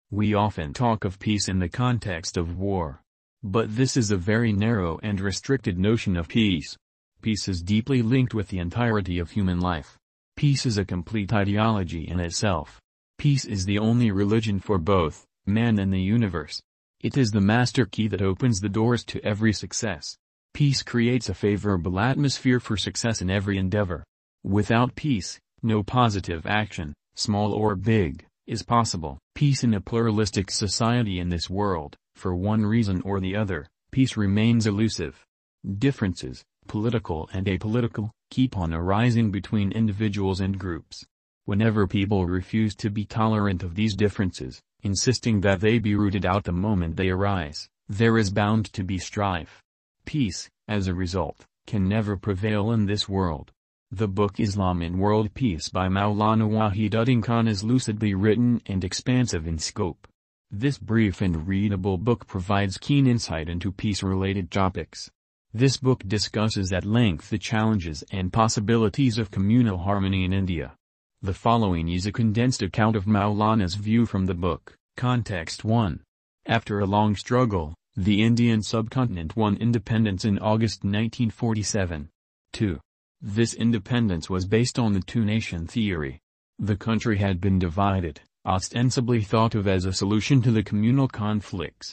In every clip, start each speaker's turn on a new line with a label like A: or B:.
A: We often talk of peace in the context of war. But this is a very narrow and restricted notion of peace. Peace is deeply linked with the entirety of human life. Peace is a complete ideology in itself. Peace is the only religion for both man and the universe. It is the master key that opens the doors to every success. Peace creates a favorable atmosphere for success in every endeavor. Without peace, no positive action, small or big, is possible. Peace in a pluralistic society in this world, for one reason or the other, peace remains elusive. Differences, political and apolitical, keep on arising between individuals and groups. Whenever people refuse to be tolerant of these differences, insisting that they be rooted out the moment they arise, there is bound to be strife. Peace, as a result, can never prevail in this world. The book Islam in World Peace by Maulana Wahiduddin Khan is lucidly written and expansive in scope. This brief and readable book provides keen insight into peace-related topics. This book discusses at length the challenges and possibilities of communal harmony in India. The following is a condensed account of Maulana's view from the book. Context 1. After a long struggle, the Indian subcontinent won independence in August 1947. 2. This independence was based on the two-nation theory. The country had been divided, ostensibly thought of as a solution to the communal conflicts.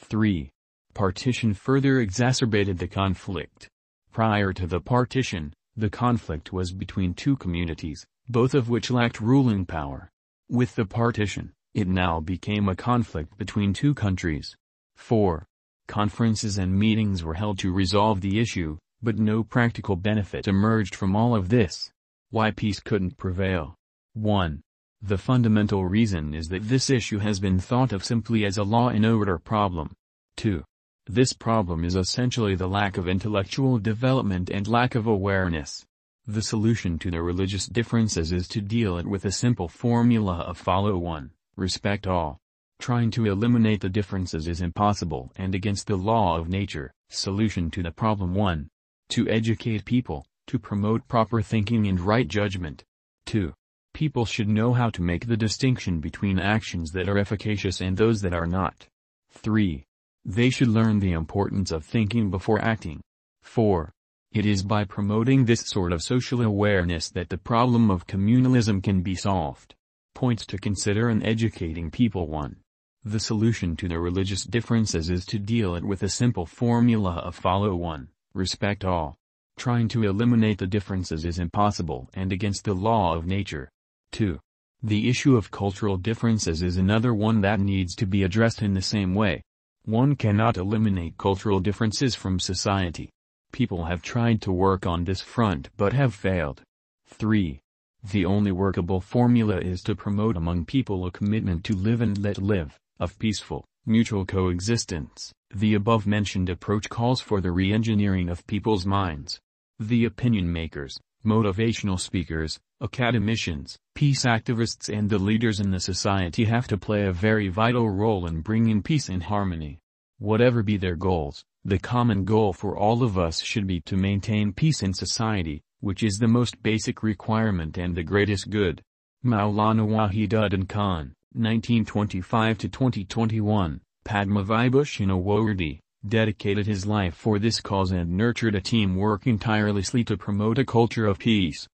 A: 3. Partition further exacerbated the conflict. Prior to the partition, the conflict was between two communities, both of which lacked ruling power. With the partition, it now became a conflict between two countries. 4. Conferences and meetings were held to resolve the issue, but no practical benefit emerged from all of this. Why peace couldn't prevail? 1. The fundamental reason is that this issue has been thought of simply as a law and order problem. 2. This problem is essentially the lack of intellectual development and lack of awareness. The solution to the religious differences is to deal it with a simple formula of follow one, respect all. Trying to eliminate the differences is impossible and against the law of nature. Solution to the problem 1. To educate people, to promote proper thinking and right judgment. 2. People should know how to make the distinction between actions that are efficacious and those that are not. 3. They should learn the importance of thinking before acting. 4. It is by promoting this sort of social awareness that the problem of communalism can be solved. Points to consider in educating people 1. The solution to the religious differences is to deal it with a simple formula of follow one, respect all. Trying to eliminate the differences is impossible and against the law of nature. 2. The issue of cultural differences is another one that needs to be addressed in the same way. One cannot eliminate cultural differences from society. People have tried to work on this front but have failed. 3. The only workable formula is to promote among people a commitment to live and let live, of peaceful, mutual coexistence. The above-mentioned approach calls for the re-engineering of people's minds. The opinion makers, motivational speakers, academicians, peace activists and the leaders in the society have to play a very vital role in bringing peace and harmony. Whatever be their goals, the common goal for all of us should be to maintain peace in society, which is the most basic requirement and the greatest good. Maulana Wahiduddin Khan, 1925–2021, Padma Vibhushan Awardee, dedicated his life for this cause and nurtured a team working tirelessly to promote a culture of peace.